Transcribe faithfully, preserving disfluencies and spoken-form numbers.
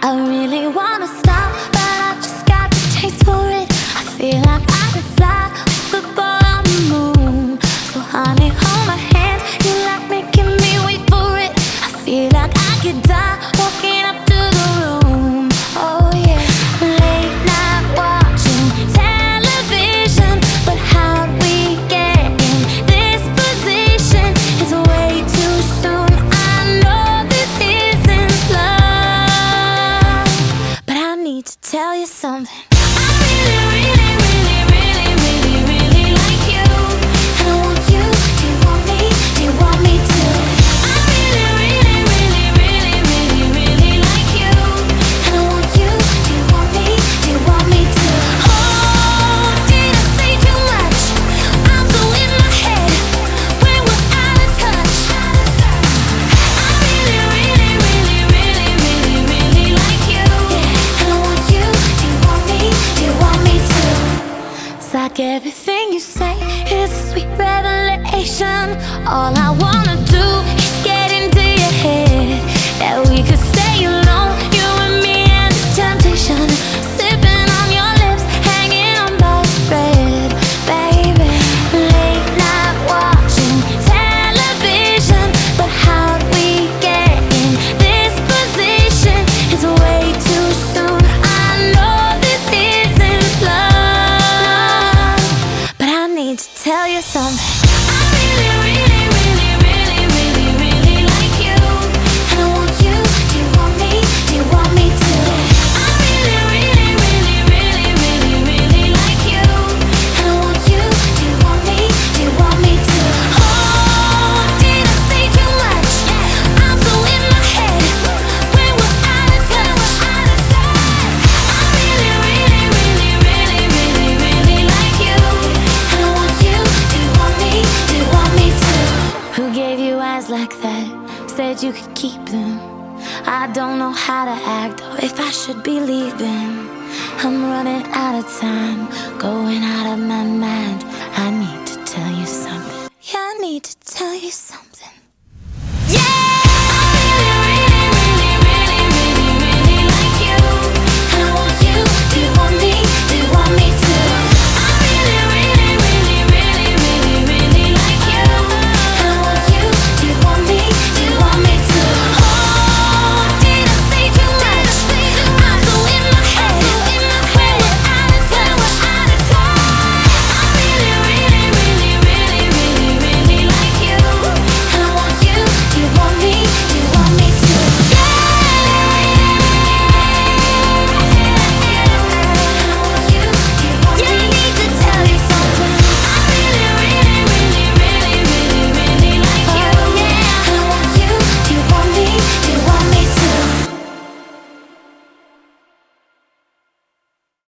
I really wanna stop, but I just got the taste for it. I feel like I could fly with the ball on the moon. So honey, hold my hand, you like making me wait for it. I feel like I could die walking up to the room. Oh yeah, late night watching television, but how'd we get in this position? It's way too soon. I know this isn't love, but I need to tell you something. I really, really, really, really, really, really like you, and I want you. Do you want me? Do you want me to? I really, really, really, really, really, really like you, and I want you. Do you want me? Do you want me to? Oh, did I say too much? I'm so in my head when we're out of touch. I really, really, really, really, really, really like you, and I want you. Do you want me? Do you want me to? It's like everything you say is a sweet revelation. All I wanna do is get into your head, that we could stay alone, you and me and this temptation, sipping on your lips, hanging on by a thread, baby. Late night watching television, but how'd we get in this position? It's way too soon. I know this isn't love, but I need to tell you something. I really, really, really, really, really, really like you, and I want you. Do you want me? Do you want me to? I really, really, really, really, really, really like you, and I want you. Do you want me? Do you want me to? Oh, did I say too much? I'm so in my head when we're out of touch. I really, really, really, really, really, really like you, and I want you. Do you want me? Do you want me to? Who gave you eyes like that? Said you could keep them. I don't know how to act or if I should be leaving. I'm running out of time, going out of my mind. I need to tell you something. Yeah, I need to tell you something.